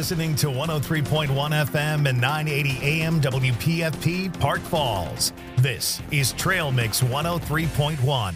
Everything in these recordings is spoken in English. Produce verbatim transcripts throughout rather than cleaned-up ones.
listening to one oh three point one F M and nine eighty A M W P F P Park Falls. This is Trail Mix one oh three point one.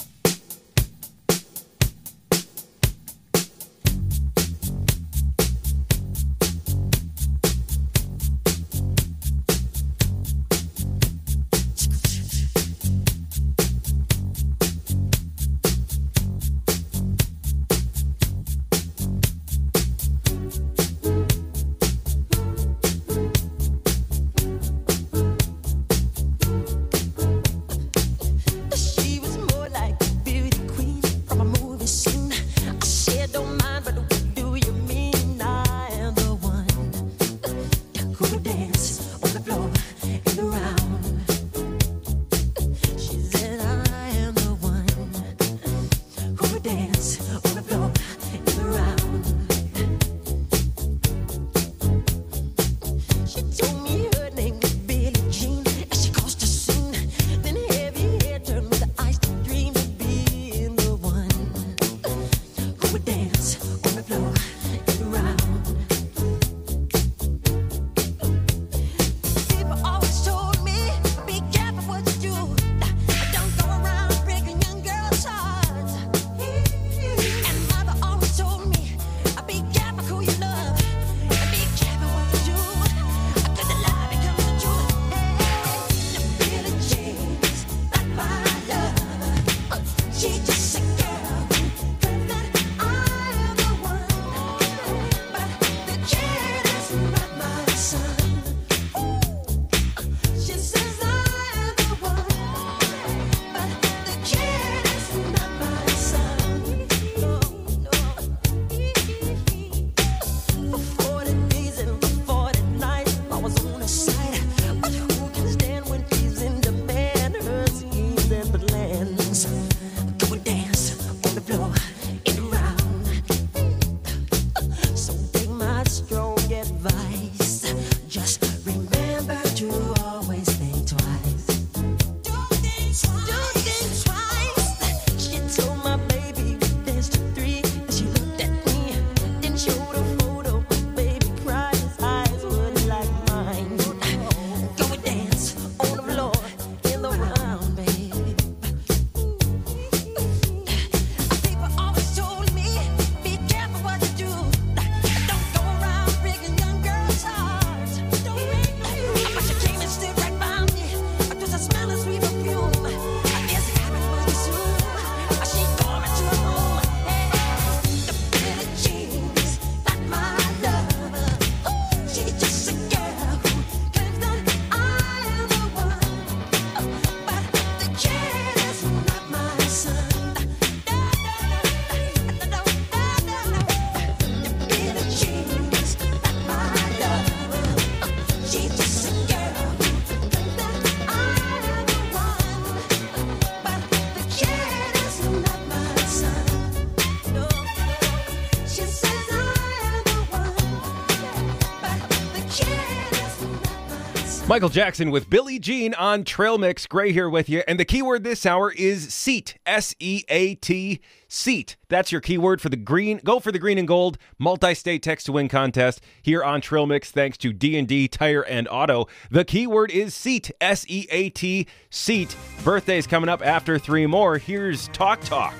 Michael Jackson with Billie Jean on Trail Mix. Gray here with you. And the keyword this hour is seat. S E A T, seat. That's your keyword for the green. Go for the green and gold multi-state text to win contest here on Trail Mix thanks to D and D Tire and Auto. The keyword is seat. S E A T, seat. Birthday's coming up after three more. Here's Talk Talk.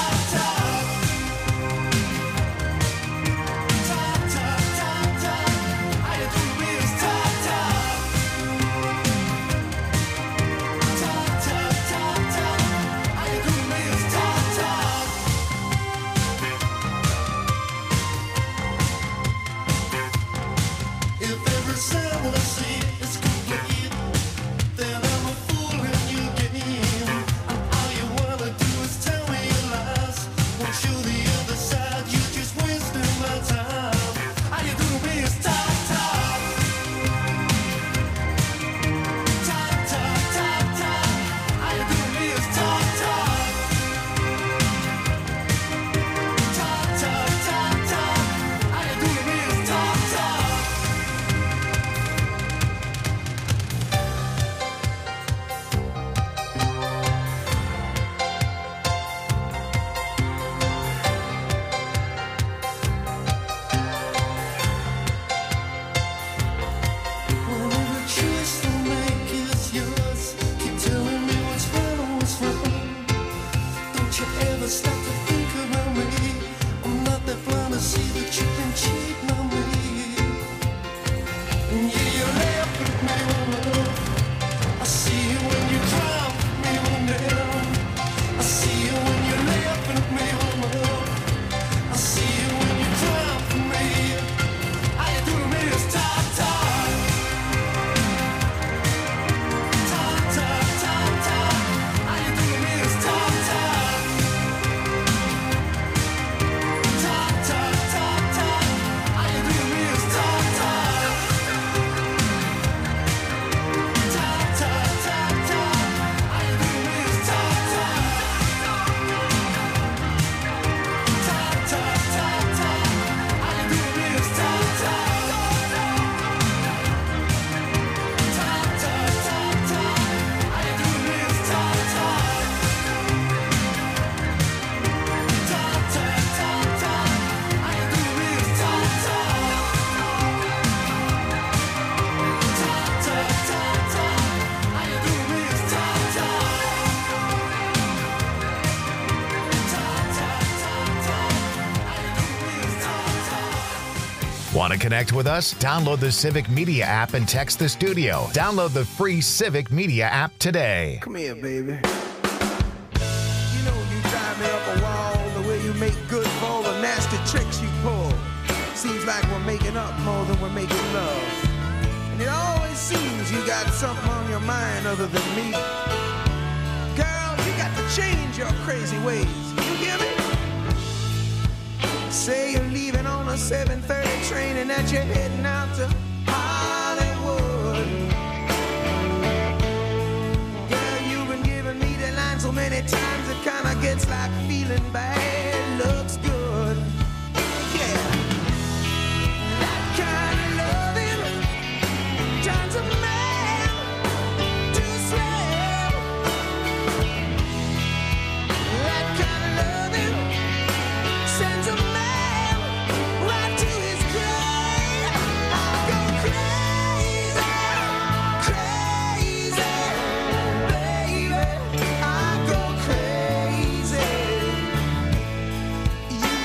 Talk, talk, talk, talk. Want to connect with us? Download the Civic Media app and text the studio. Download the free Civic Media app today. Come here, baby. You know you drive me up a wall, the way you make good for all the nasty tricks you pull. Seems like we're making up more than we're making love. And it always seems you got something on your mind other than me. Girl, you got to change your crazy ways. You hear me? Say you're leaving on a seven thirty train and that you're heading out to Hollywood. Girl, you've been giving me the line so many times it kinda gets like feeling bad looks good. Yeah, that kind of loving turns a man to a slave. That kind of loving sends a man right to his grave. I go crazy, crazy, baby. I go crazy. You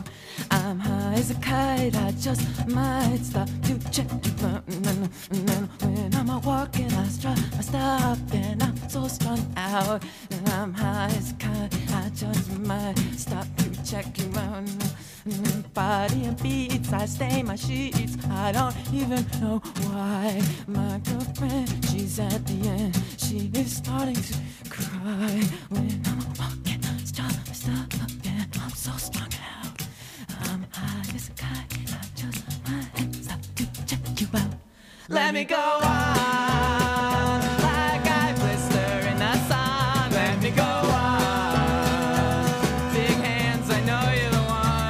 out. I'm high as a kite, I just might stop to check you out. And then when I'm out walking, I stop, I stop, and I'm so strung out. And I'm high as a kite, I just might stop to check you out. And body and beats, I stain my sheets. I don't even know why. My girlfriend, she's at the end. She is starting to cry when I'm walking. Stop, stop, and I'm so strung out. I'm high as a kite. I just might stop to check you out. Let me go on like I blister in the sun. Let me go on. Big hands, I know you're the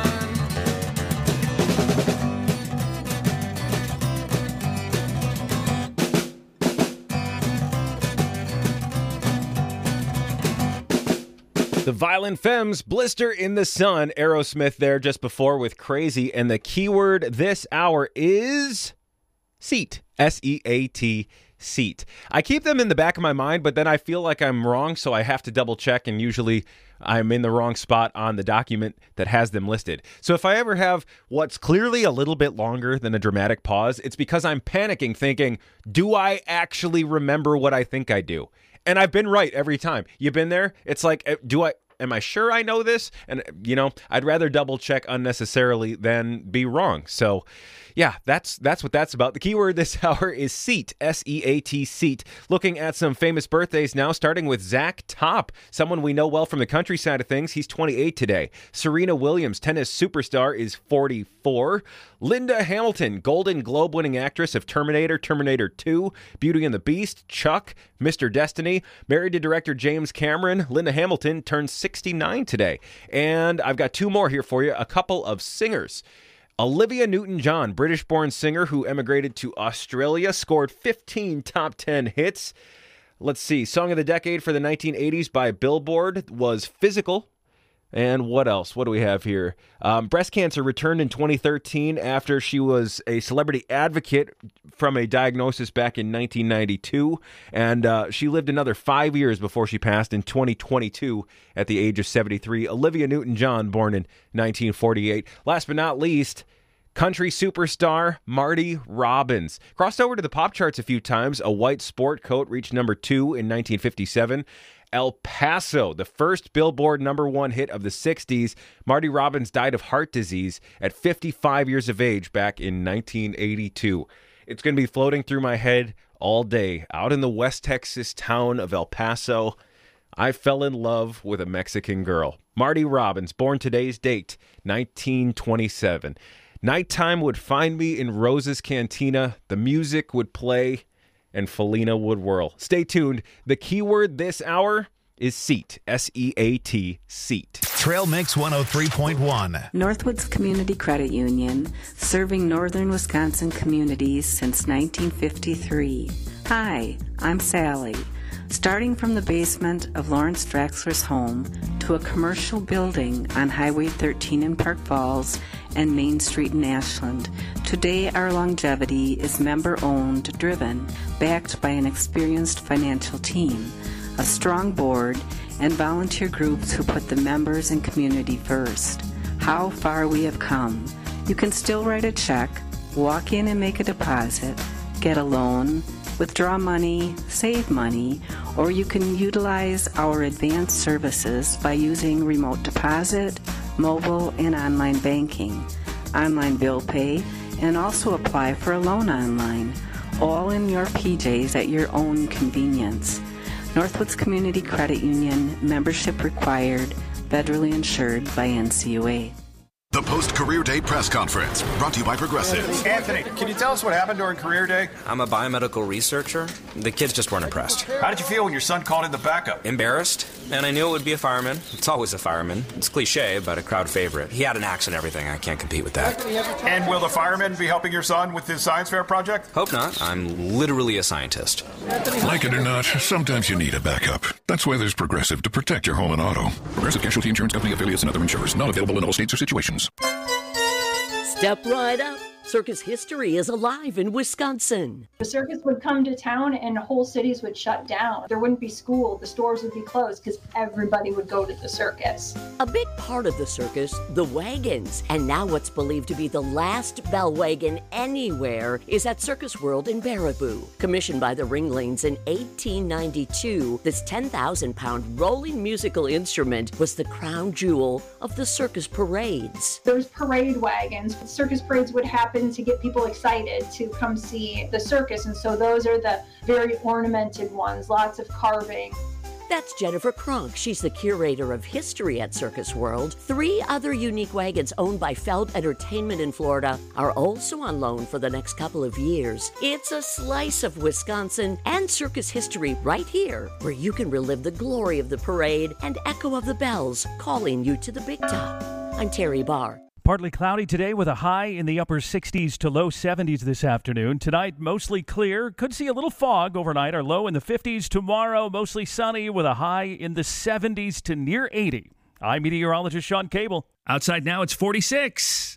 The Violent Femmes, Blister in the Sun. Aerosmith there just before with Crazy. And the keyword this hour is seat. S E A T, seat. I keep them in the back of my mind, but then I feel like I'm wrong, so I have to double check, and usually I'm in the wrong spot on the document that has them listed. So if I ever have what's clearly a little bit longer than a dramatic pause, it's because I'm panicking thinking, do I actually remember what I think I do? And I've been right every time. You've been there? It's like, do I, am I sure I know this? And, you know, I'd rather double check unnecessarily than be wrong. So, yeah, that's that's what that's about. The keyword this hour is seat, S E A T, seat. Looking at some famous birthdays now, starting with Zach Top, someone we know well from the country side of things. He's twenty-eight today. Serena Williams, tennis superstar, is forty-four. Linda Hamilton, Golden Globe-winning actress of Terminator, Terminator two, Beauty and the Beast, Chuck, Mister Destiny. Married to director James Cameron, Linda Hamilton turns sixty-nine today. And I've got two more here for you, a couple of singers. Olivia Newton-John, British-born singer who emigrated to Australia, scored fifteen top ten hits. Let's see, Song of the Decade for the nineteen eighties by Billboard was Physical. And what else? What do we have here? Um, breast cancer returned in twenty thirteen after she was a celebrity advocate from a diagnosis back in nineteen ninety-two. And uh, she lived another five years before she passed in twenty twenty-two at the age of seventy-three. Olivia Newton-John, born in nineteen forty-eight. Last but not least, country superstar Marty Robbins. Crossed over to the pop charts a few times. A White Sport Coat reached number two in nineteen fifty-seven. El Paso, the first Billboard number one hit of the sixties. Marty Robbins died of heart disease at fifty-five years of age back in nineteen eighty-two. It's going to be floating through my head all day. Out in the West Texas town of El Paso, I fell in love with a Mexican girl. Marty Robbins, born today's date, nineteen twenty-seven. Nighttime would find me in Rose's Cantina. The music would play and Felina would whirl. Stay tuned. The keyword this hour is seat. S E A T, seat. Trail Mix one oh three point one. Northwoods Community Credit Union, serving northern Wisconsin communities since nineteen fifty-three. Hi, I'm Sally. Starting from the basement of Lawrence Draxler's home to a commercial building on Highway thirteen in Park Falls and Main Street in Ashland, today our longevity is member-owned, driven, backed by an experienced financial team, a strong board, and volunteer groups who put the members and community first. How far we have come. You can still write a check, walk in and make a deposit, get a loan, withdraw money, save money, or you can utilize our advanced services by using remote deposit, mobile, and online banking, online bill pay, and also apply for a loan online, all in your P Js at your own convenience. Northwoods Community Credit Union, membership required, federally insured by N C U A. The Post-Career Day Press Conference, brought to you by Progressive. Anthony, can you tell us what happened during Career Day? I'm a biomedical researcher. The kids just weren't impressed. How did you feel when your son called in the backup? Embarrassed, and I knew it would be a fireman. It's always a fireman. It's cliche, but a crowd favorite. He had an axe and everything. I can't compete with that. And will the fireman be helping your son with his science fair project? Hope not. I'm literally a scientist. Like it or not, sometimes you need a backup. That's why there's Progressive to protect your home and auto. Progressive Casualty Insurance Company affiliates and other insurers. Not available in all states or situations. Step right up, Circus history is alive in Wisconsin. The circus would come to town and whole cities would shut down. There wouldn't be school, the stores would be closed because everybody would go to the circus. A big part of the circus, the wagons. And now what's believed to be the last bell wagon anywhere is at Circus World in Baraboo. Commissioned by the Ringlings in eighteen ninety-two, this ten thousand pound rolling musical instrument was the crown jewel of the circus parades. There's parade wagons. Circus parades would happen to get people excited to come see the circus, and so those are the very ornamented ones, lots of carving. That's Jennifer Kronk. She's the curator of history at Circus World. Three other unique wagons owned by Feld Entertainment in Florida are also on loan for the next couple of years. It's a slice of Wisconsin and circus history right here, where you can relive the glory of the parade and echo of the bells calling you to the big top. I'm Terry Barr. Partly cloudy today with a high in the upper sixties to low seventies this afternoon. Tonight, mostly clear. Could see a little fog overnight. Our low in the fifties. Tomorrow, mostly sunny with a high in the seventies to near eighty. I'm meteorologist Sean Cable. Outside now, it's forty-six.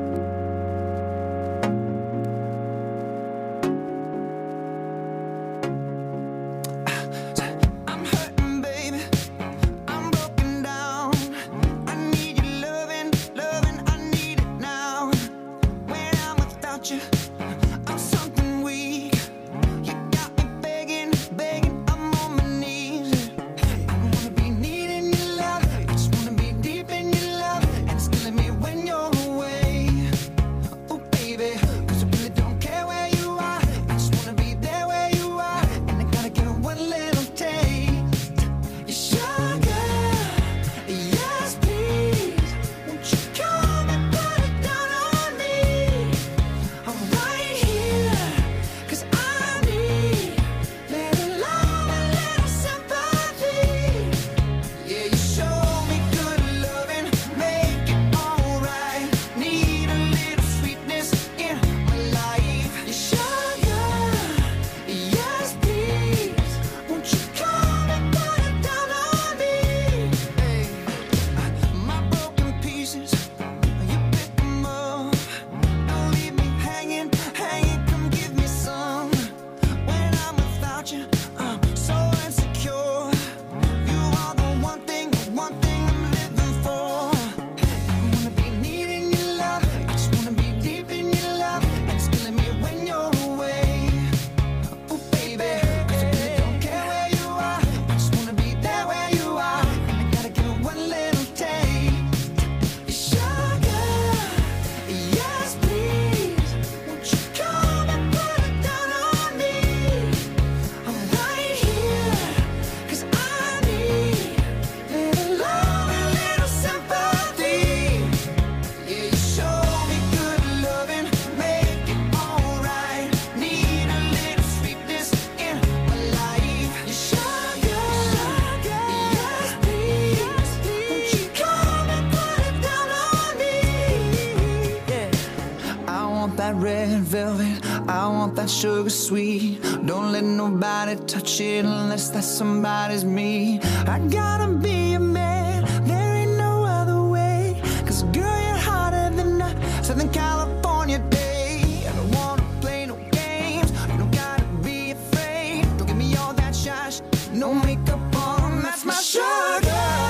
Sugar sweet, don't let nobody touch it unless that somebody's me. I gotta be a man, there ain't no other way. Cause girl, you're hotter than a Southern California day. I don't wanna play no games, you don't gotta be afraid. Don't give me all that shush, no makeup on, that's my sugar.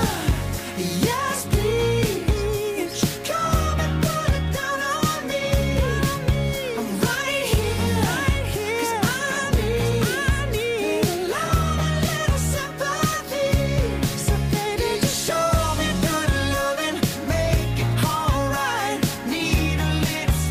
Yes, please. Show me good loving, make it alright. Need a little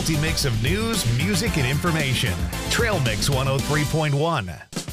multi mix of news, music, and information. Trail Mix one oh three point one.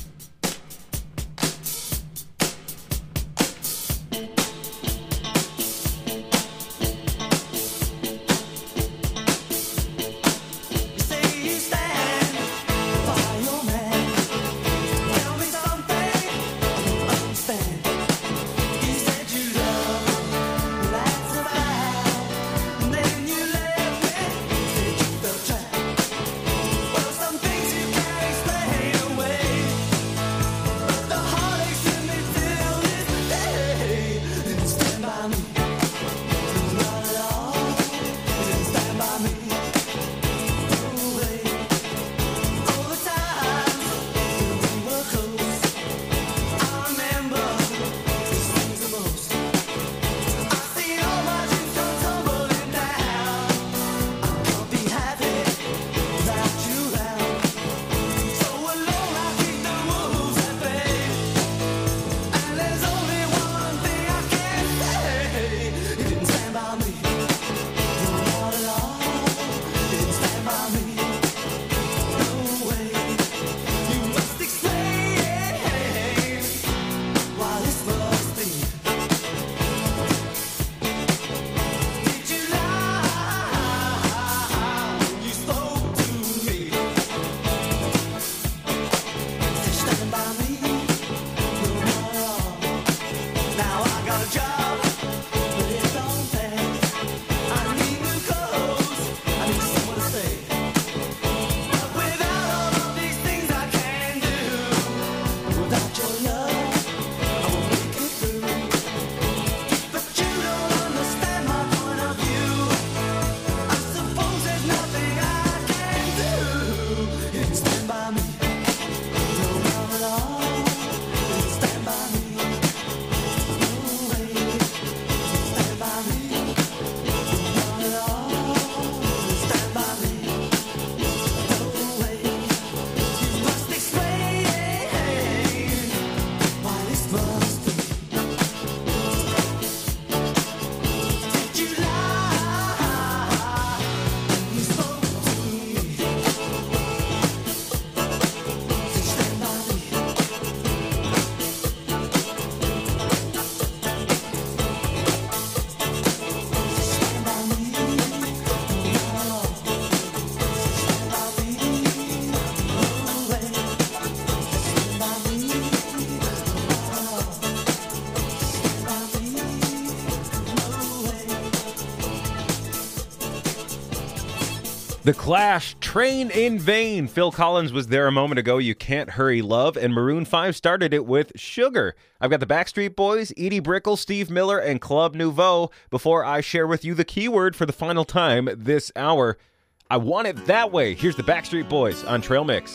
The Clash, Train in Vain. Phil Collins was there a moment ago. You Can't Hurry Love. And Maroon five started it with Sugar. I've got the Backstreet Boys, Edie Brickell, Steve Miller, and Club Nouveau. Before I share with you the keyword for the final time this hour, I Want It That Way. Here's the Backstreet Boys on Trail Mix.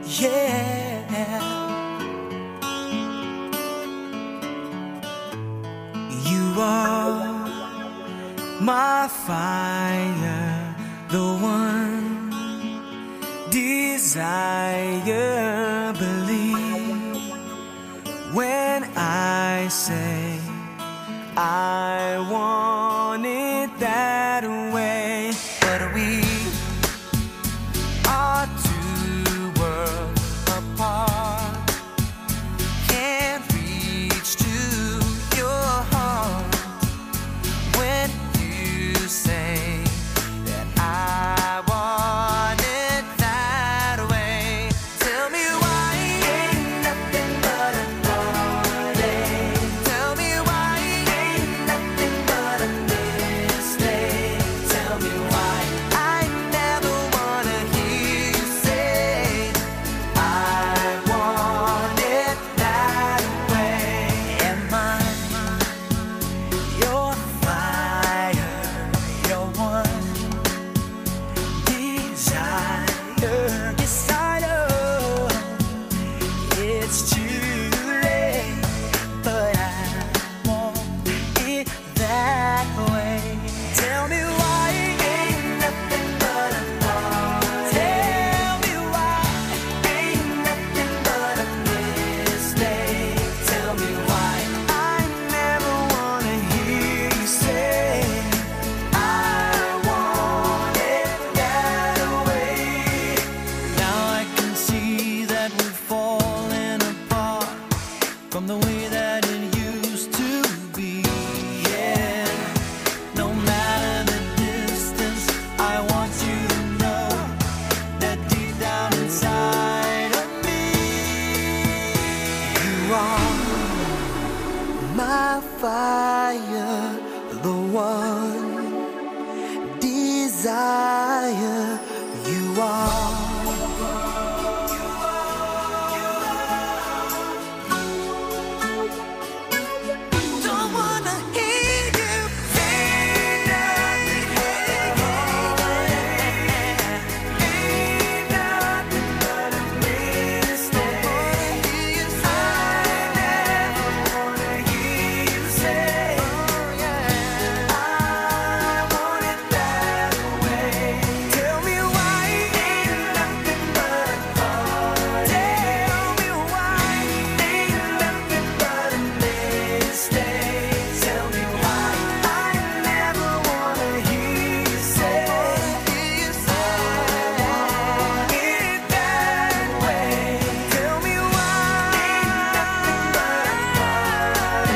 Yeah. You are my fire, the one desire, believe when I say I want it that way. But we are two worlds apart, can't reach to your heart when you say I want it that way. Tell me why ain't nothing but a party. Tell me why ain't nothing but what it used to be. Yeah, no matter the distance, I want you to know that deep down inside of me, you are my fire, the one desire you are. Don't wanna hear you say nothing, ain't nothing but a mistake. I never wanna hear you say, I want it that way. Tell me why ain't nothing but a heart. Tell me why ain't nothing but a mistake. Tell me why I never wanna hear you say, I want it that way. Tell me why ain't nothing but a heart.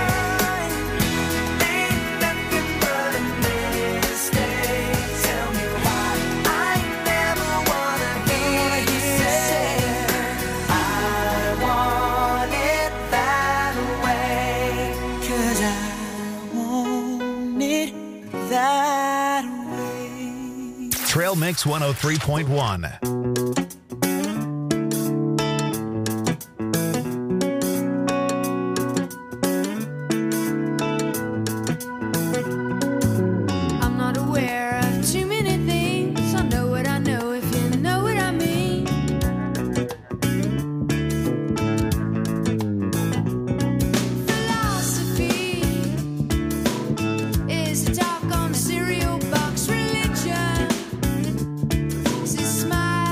Ain't nothing but a mistake. Tell me why I never wanna hear you say, I want it that way. 'Cause I want it that way. Trail Mix one oh three point one. I'm not aware of too many things. I know what I know, if you know what I mean. Philosophy is to talk on a cereal box. Religion is to smile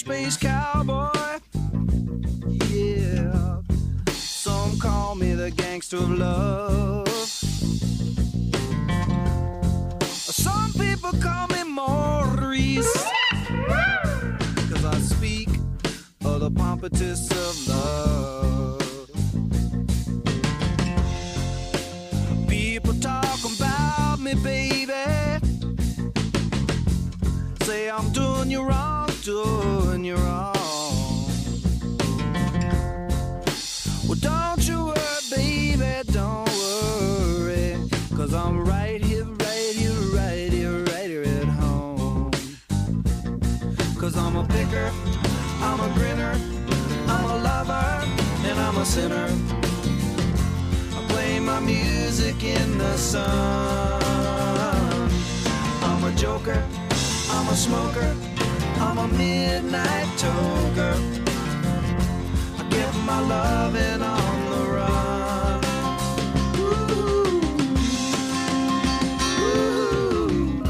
space cowboy. Yeah, some call me the gangster of love. Some people call me Maurice, 'cause I speak of the pompatus of love. People talk about me, baby, say I'm doing you wrong, doing you wrong. Well, don't you worry, baby, don't worry, 'cause I'm right here, right here, right here, right here at home. 'Cause I'm a picker, I'm a grinner, I'm a lover, and I'm a sinner. I play my music in the sun. I'm a joker, I'm a smoker, I'm a midnight toker. I get my loving on the run. Ooh. Ooh.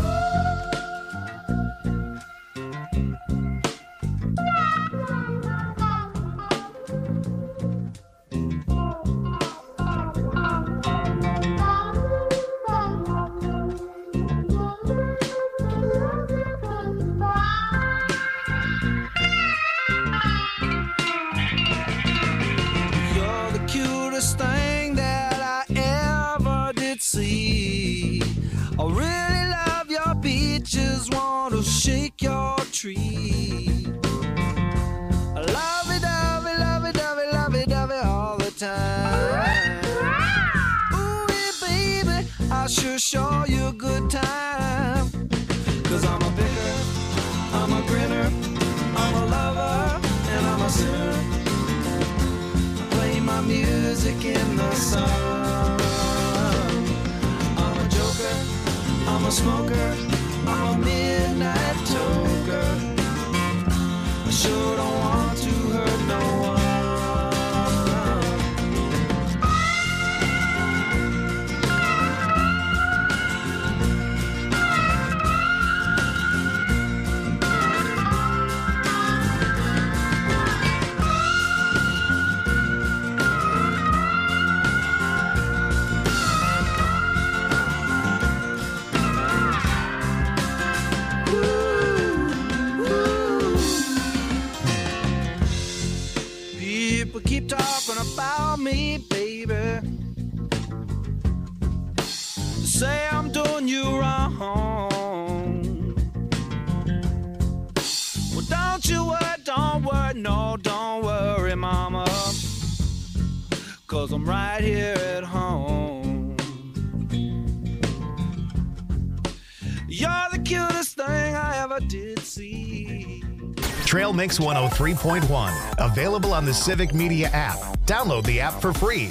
You're the cutest thing that I ever did see. I really love your beaches, want to shake your tree. I love it, love it, love it, love it, love it, love it all the time. Ooh, yeah, baby, I sure show you a good time. 'Cause I'm a picker, I'm a grinner, I'm a lover, and I'm a sinner. Play my music in the sun. I'm a joker, I'm a smoker, I'm a midnight toker. I sure don't want to hurt no one. People keep talking about me, baby. Say I'm doing you wrong. Well, don't you worry, don't worry, no, don't worry, mama. 'Cause I'm right here at home. You're the cutest thing I ever did see. Trail Mix one oh three point one. Available on the Civic Media app. Download the app for free.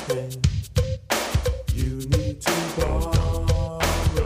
something you need to borrow.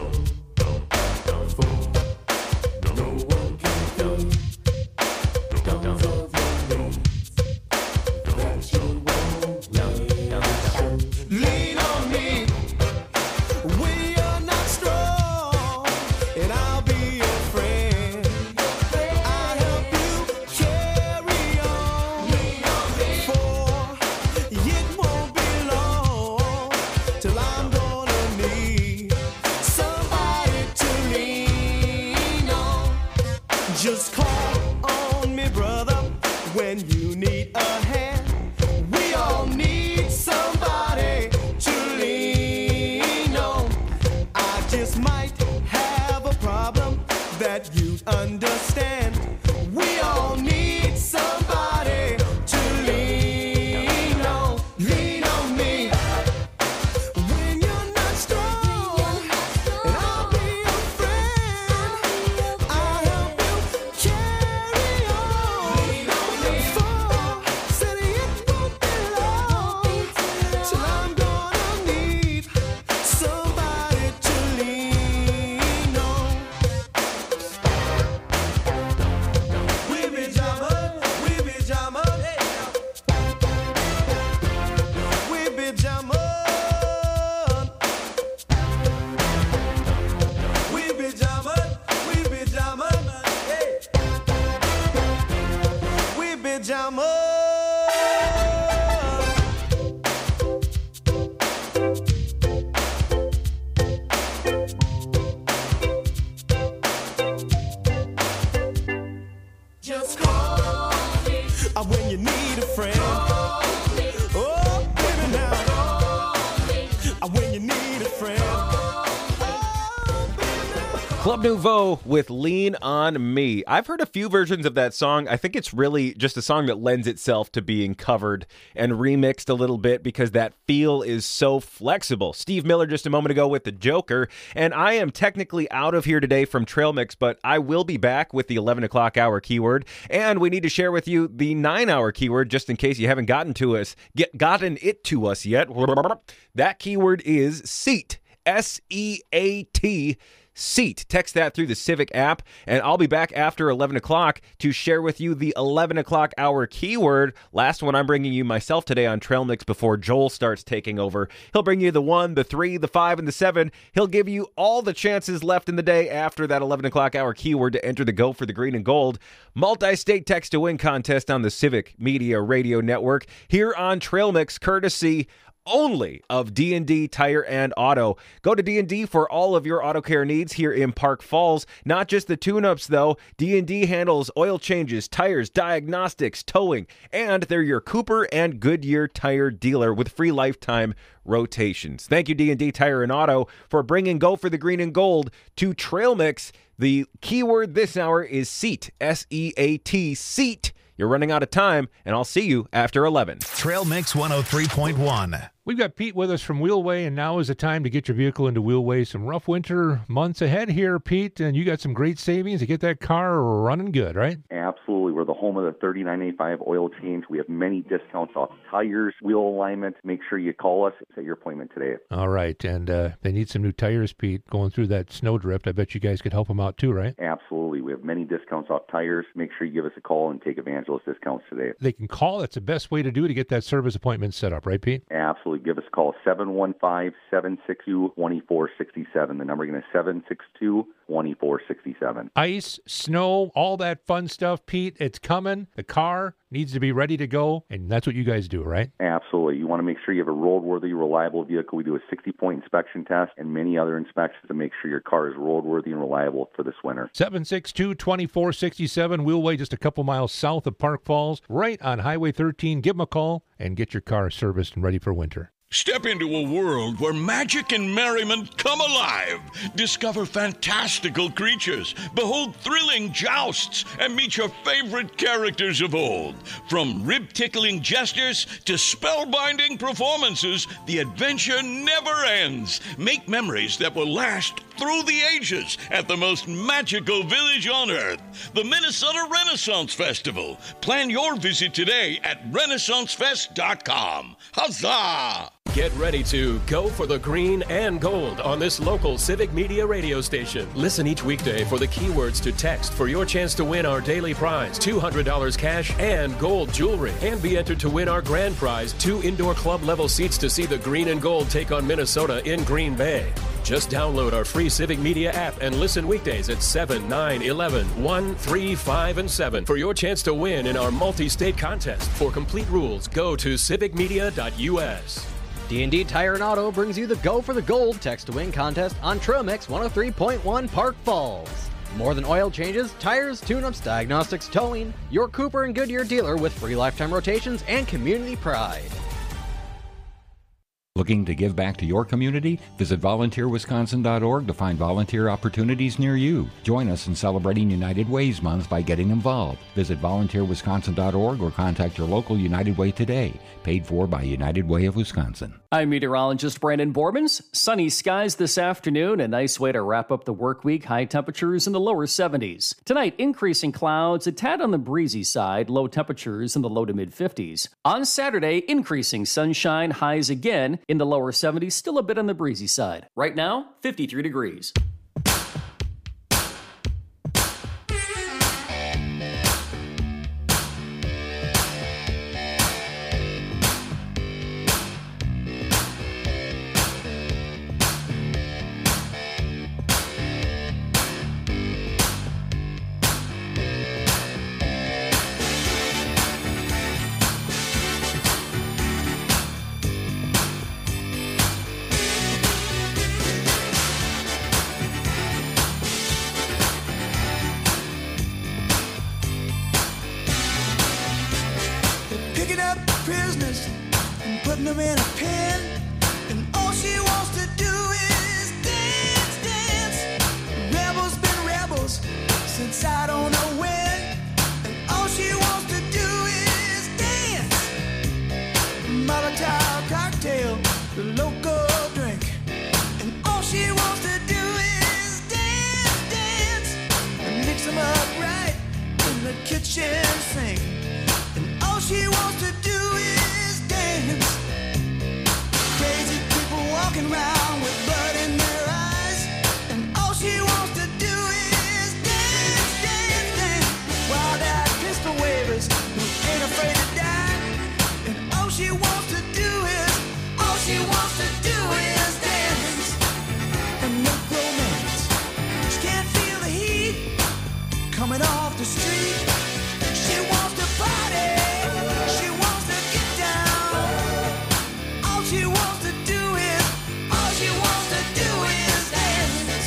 For no one can fill tons of your needs that you won't need. Lean on me when you're not strong, and I'll be your friend. I'll help you carry on. For it won't be long till I'm gonna need somebody to lean on. Just call on me, brother, when you need a hand. We all need somebody to lean on. I just might have a problem that you'd understand. We all need somebody to lean on. Lean on me when you're not strong, and I'll be your friend. I'll help you carry on. Lean on me. For said it won't be long till I'm gonna need somebody to lean on. We be jamming, we be jamming, we be jamming, we be jamming, we be jamming, hey. We be jamming. Just call me uh, when you need a friend. Oh, baby, now. Uh, when you need a friend. Club Nouveau with Lean On Me. I've heard a few versions of that song. I think it's really just a song that lends itself to being covered and remixed a little bit because that feel is so flexible. Steve Miller just a moment ago with The Joker, and I am technically out of here today from Trail Mix, but I will be back with the eleven o'clock hour keyword, and we need to share with you the nine hour keyword just in case you haven't gotten to us, get gotten it to us yet. That keyword is SEAT, S E A T, SEAT. Text that through the Civic app, and I'll be back after eleven o'clock to share with you the eleven o'clock hour keyword. Last one I'm bringing you myself today on Trail Mix before Joel starts taking over. He'll bring you the one, the three, the five, and the seven. He'll give you all the chances left in the day after that eleven o'clock hour keyword to enter the Go for the Green and Gold multi-state text to win contest on the Civic Media Radio Network here on Trail Mix, courtesy only of D and D Tire and Auto. Go to D and D for all of your auto care needs here in Park Falls. Not just the tune-ups, though. D and D handles oil changes, tires, diagnostics, towing, and they're your Cooper and Goodyear tire dealer with free lifetime rotations. Thank you, D and D Tire and Auto, for bringing Go for the Green and Gold to Trail Mix. The keyword this hour is SEAT, S E A T, SEAT. You're running out of time, and I'll see you after eleven. Trail Mix one oh three point one. We've got Pete with us from Wheelway, and now is the time to get your vehicle into Wheelway. Some rough winter months ahead here, Pete, and you got some great savings to get that car running good, right? Absolutely. We're the home of the thirty-nine eighty-five oil change. We have many discounts off tires, wheel alignment. Make sure you call us. Set your appointment today. All right, and uh, they need some new tires, Pete, going through that snowdrift. I bet you guys could help them out too, right? Absolutely. We have many discounts off tires. Make sure you give us a call and take advantage of those discounts today. They can call. That's the best way to do it to get that service appointment set up, right, Pete? Absolutely. Give us a call, seven one five, seven six two, two four six seven. The number again is seven six two, two four six seven. Ice, snow, all that fun stuff, Pete. It's coming. The car needs to be ready to go, and that's what you guys do, right? Absolutely. You want to make sure you have a roadworthy, reliable vehicle. We do a sixty-point inspection test and many other inspections to make sure your car is roadworthy and reliable for this winter. seven six two, two four six seven, Wheelway, just a couple miles south of Park Falls, right on Highway thirteen. Give them a call and get your car serviced and ready for winter. Step into a world where magic and merriment come alive. Discover fantastical creatures, behold thrilling jousts, and meet your favorite characters of old. From rib-tickling gestures to spellbinding performances, the adventure never ends. Make memories that will last through the ages at the most magical village on earth, the Minnesota Renaissance Festival. Plan your visit today at renaissance fest dot com. Huzzah! Get ready to go for the green and gold on this local Civic Media radio station. Listen each weekday for the keywords to text for your chance to win our daily prize, two hundred dollars cash and gold jewelry. And be entered to win our grand prize, two indoor club level seats to see the green and gold take on Minnesota in Green Bay. Just download our free Civic Media app and listen weekdays at seven, nine, eleven, one, three, five, and seven for your chance to win in our multi-state contest. For complete rules, go to civic media dot u s. D and D Tire and Auto brings you the Go for the Gold Text to Win contest on Trail Mix one oh three point one Park Falls. More than oil changes, tires, tune-ups, diagnostics, towing, your Cooper and Goodyear dealer with free lifetime rotations and community pride. Looking to give back to your community? Visit volunteer wisconsin dot org to find volunteer opportunities near you. Join us in celebrating United Ways Month by getting involved. Visit volunteer wisconsin dot org or contact your local United Way today. Paid for by United Way of Wisconsin. I'm meteorologist Brandon Bormans. Sunny skies this afternoon. A nice way to wrap up the work week. High temperatures in the lower seventies. Tonight, increasing clouds, a tad on the breezy side. Low temperatures in the low to mid fifties. On Saturday, increasing sunshine. Highs again in the lower seventies. Still a bit on the breezy side. Right now, fifty-three degrees. Picking up prisoners and putting them in a pen, and all she wants to do is dance, dance. Rebels been rebels since I don't know when, and all she wants to do is dance. Molotov cocktail, the local drink, and all she wants to do is dance, dance, and mix them up right in the kitchen sink. All she wants to do is dance. Crazy people walking around with blood in their eyes, and all she wants to do is dance, dance, dance. Wild-eyed pistol wavers who ain't afraid to die, and all she wants to do is, all she wants to do is dance. And no romance. She can't feel the heat coming off the street. She wants to party. She wants to do it, all she wants to do is dance.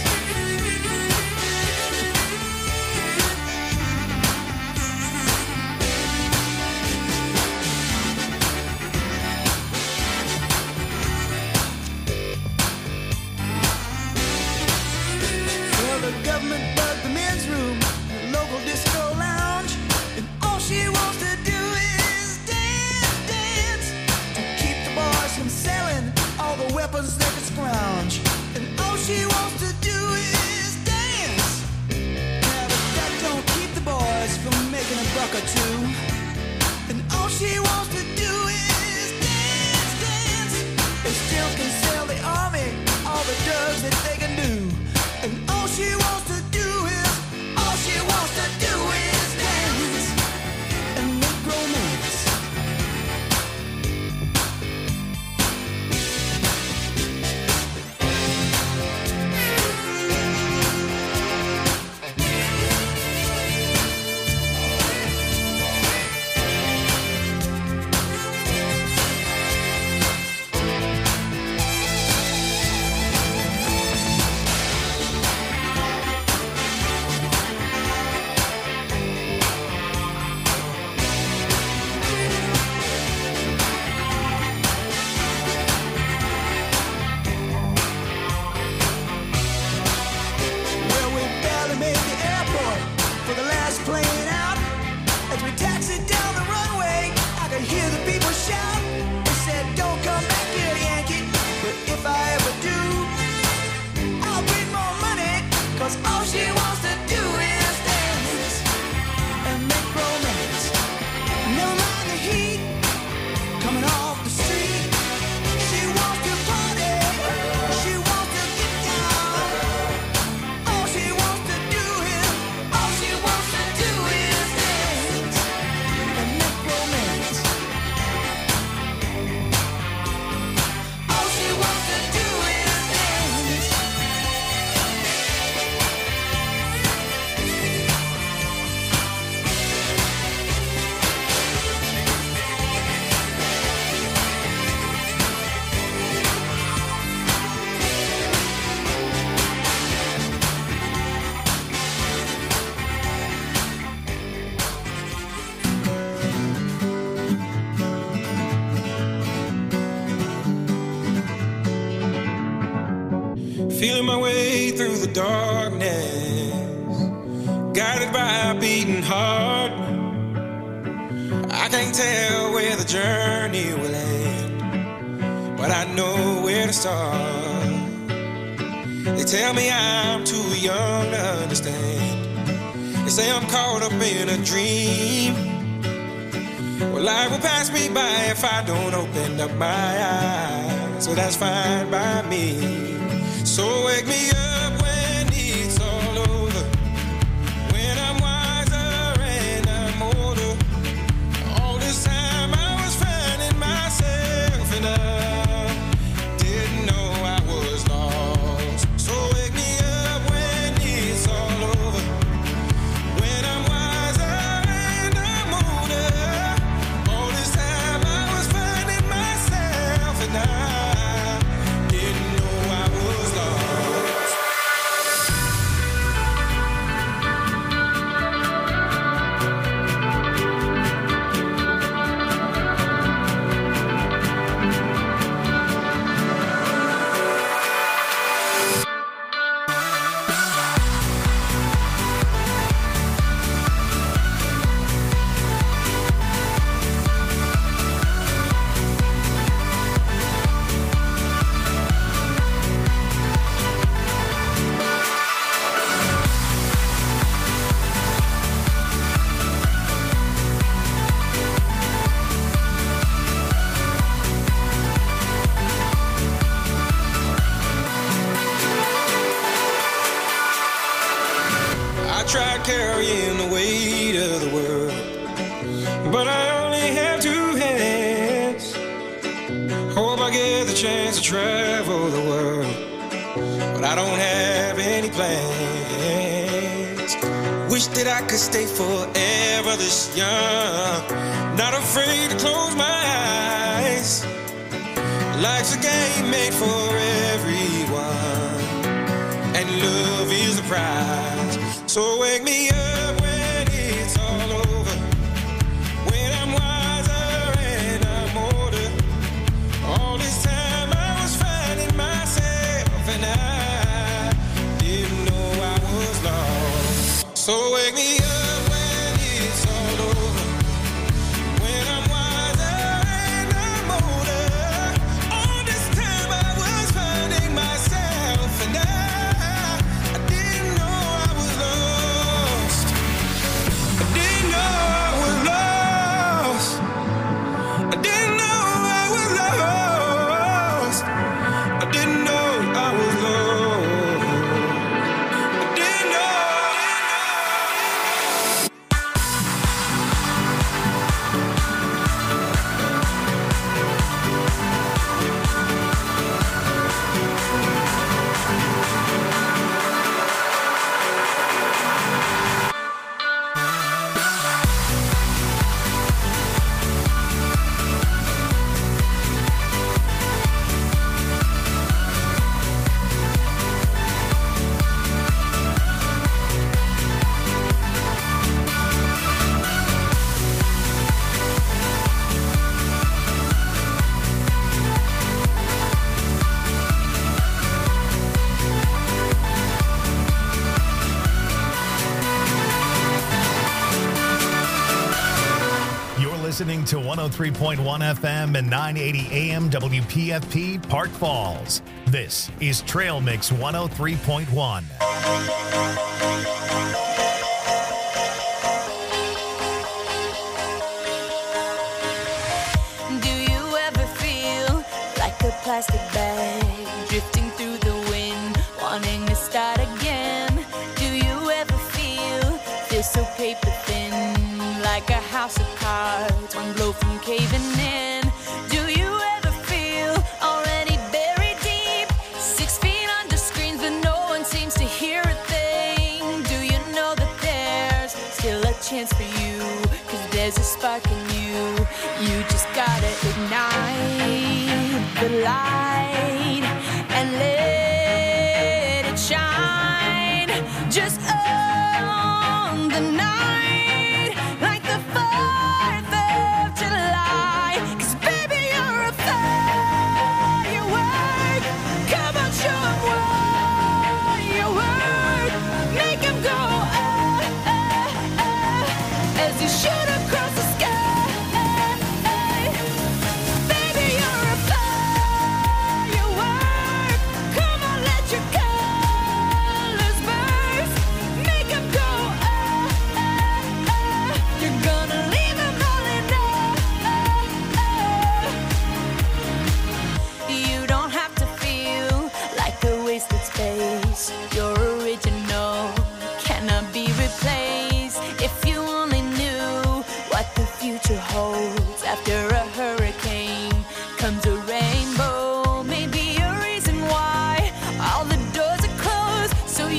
Well, the government bugged the men's room, the local disco lounge, and all she wants to do is dance, dance, to keep the boys from selling all the weapons they can scrounge. And all she wants to do is dance. Now, but that don't keep the boys from making a buck or two. And all she wants to do is dance, dance. They still can sell the army all the drugs that they can do. And all she wants to do is, all she wants to do is dance. And make romance. Feeling my way through the darkness, guided by a beating heart. I can't tell where the journey will end, but I know where to start. They tell me I'm too young to understand. They say I'm caught up in a dream. Well, life will pass me by if I don't open up my eyes. So that's fine by me. So wake me up when it's all over, when I'm wiser and I'm older. All this time I was finding myself and I didn't know I was lost. So wake me up when it's all over, when I'm wiser and I'm older. All this time I was finding myself and I didn't know I was lost. I tried carrying the weight of the world, but I only have two hands. Hope I get the chance to travel the world, but I don't have any plans. Wish that I could stay forever this young, not afraid to close my eyes. Life's a game made for everyone, and love is the prize. So wake me up when it's all over, when I'm wiser and I'm older. All this time I was finding myself and I didn't know I was lost. So wake me up when it's all over, when I'm wiser and I'm older. All this time I was finding myself and I, I didn't know I was lost. I didn't know I was lost. I didn't know I was lost. I didn't know I was lost. I didn't know. Listening to one oh three point one F M and nine eighty A M W P F P Park Falls. This is Trail Mix one oh three point one. Do you ever feel like a plastic bag drifting through the wind, wanting to start again? Do you ever feel, feel so paper thin, like a house of cards, one blow from caving in? Do you ever feel already buried deep, six feet under screens but no one seems to hear a thing? Do you know that there's still a chance for you, cause there's a spark in you, you just gotta ignite the light.